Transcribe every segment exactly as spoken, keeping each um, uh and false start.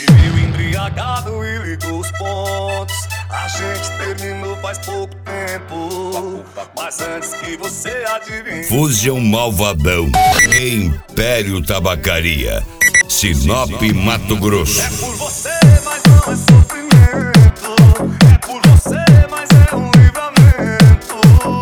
Me viu embriagado e ligou os pontos. A gente terminou faz pouco tempo, mas antes que você adivinhe. Fusion Malvadão, Império Tabacaria, Sinop, Mato Grosso. É por você, mas não é sofrimento. É por você, mas é um livramento.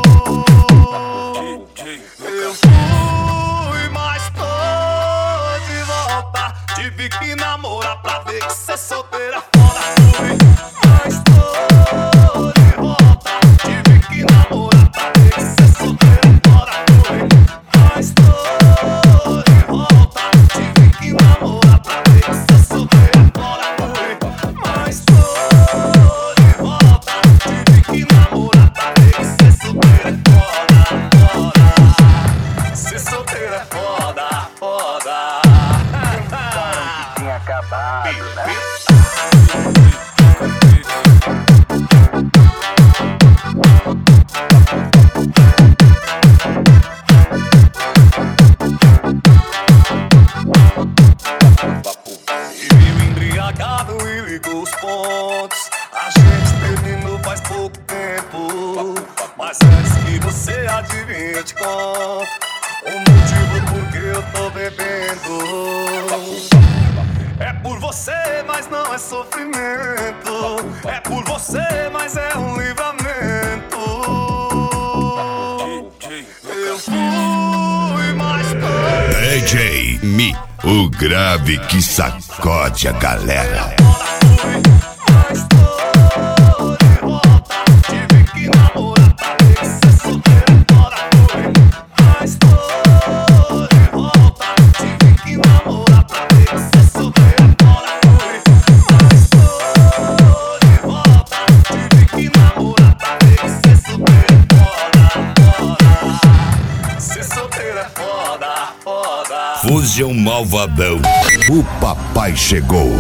Eu fui, mas tô de volta. Tive que namorar pra ver que cê solteira é foda. Fui, mas tô de volta. Tive que namorar pra ver que cê solteira é foda. Fui, mas tô de volta. Tive que namorar pra ver que cê solteira é foda. Fui, mas tô de volta. Tive que namorar pra ver que cê solteira é foda, foda. Cê solteira é foda, foda. Tinha acabado, né? Me viu embriagado e ligou os pontos. A gente terminou faz pouco tempo, mas antes que você adivinhe eu te conto o motivo por que eu tô bebendo. É por você, mas não é sofrimento. É por você, mas é um livramento. Eu fui, mas tô D J Mi, o grave que sacode a galera. mas tô de volta. Tive que namorar pra ver que cê solteira é foda. Mas tô de volta. Tive que namorar pra ver que cê solteira é foda. Mas tô de volta. Tive que namorar pra ver que cê solteira é foda, foda. Cê solteira é foda, foda. Fusion Malvadão, o papai chegou.